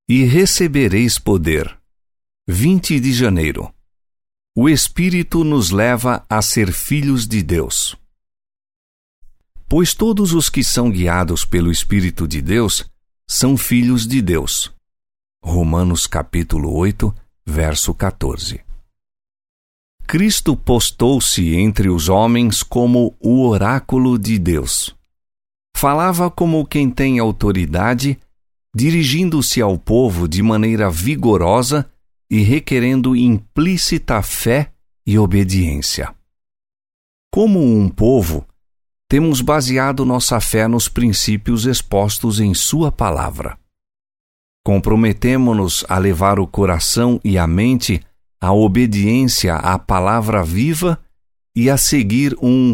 E recebereis poder. 20 de janeiro. O Espírito nos leva a ser filhos de Deus. Pois todos os que são guiados pelo Espírito de Deus são filhos de Deus. Romanos capítulo 8, verso 14. Cristo postou-se entre os homens como o oráculo de Deus. Falava como quem tem autoridade, dirigindo-se ao povo de maneira vigorosa e requerendo implícita fé e obediência. Como um povo, temos baseado nossa fé nos princípios expostos em Sua palavra. Comprometemo-nos a levar o coração e a mente à obediência à palavra viva e a seguir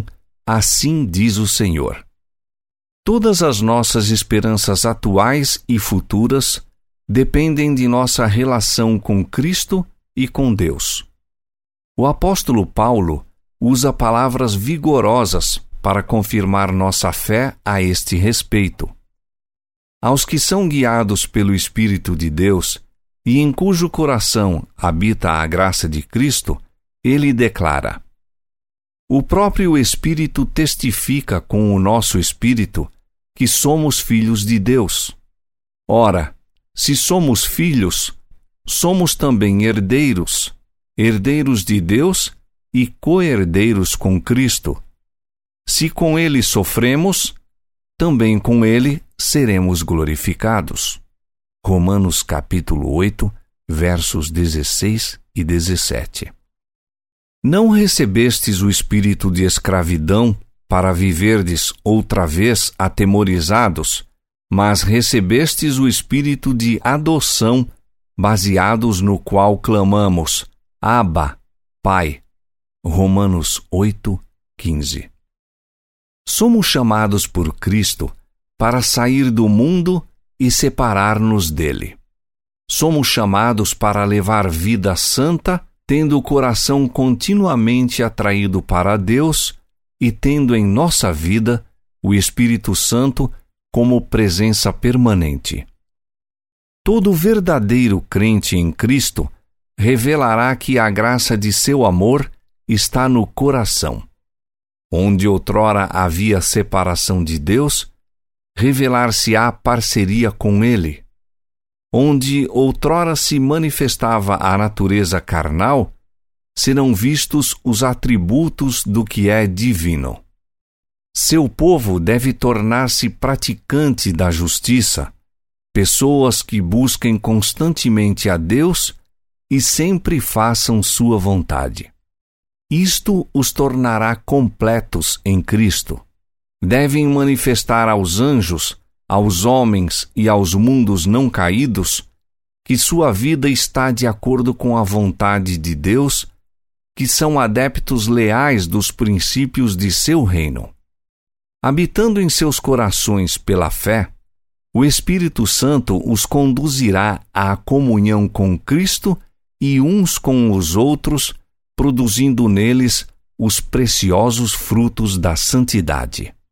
assim diz o Senhor. Todas as nossas esperanças atuais e futuras dependem de nossa relação com Cristo e com Deus. O apóstolo Paulo usa palavras vigorosas para confirmar nossa fé a este respeito. Aos que são guiados pelo Espírito de Deus e em cujo coração habita a graça de Cristo, ele declara: o próprio Espírito testifica com o nosso espírito que somos filhos de Deus. Ora, se somos filhos, somos também herdeiros, herdeiros de Deus e co-herdeiros com Cristo. Se com Ele sofremos, também com Ele seremos glorificados. Romanos capítulo 8, versos 16 e 17. Não recebestes o espírito de escravidão para viverdes outra vez atemorizados, mas recebestes o espírito de adoção, baseados no qual clamamos: Abba, Pai. Romanos 8, 15. Somos chamados por Cristo para sair do mundo e separar-nos dele. Somos chamados para levar vida santa, tendo o coração continuamente atraído para Deus e tendo em nossa vida o Espírito Santo como presença permanente. Todo verdadeiro crente em Cristo revelará que a graça de seu amor está no coração. Onde outrora havia separação de Deus, revelar-se-á parceria com Ele. Onde outrora se manifestava a natureza carnal, serão vistos os atributos do que é divino. Seu povo deve tornar-se praticante da justiça, pessoas que busquem constantemente a Deus e sempre façam sua vontade. Isto os tornará completos em Cristo. Devem manifestar aos anjos, aos homens e aos mundos não caídos que sua vida está de acordo com a vontade de Deus, que são adeptos leais dos princípios de seu reino. Habitando em seus corações pela fé, o Espírito Santo os conduzirá à comunhão com Cristo e uns com os outros, produzindo neles os preciosos frutos da santidade.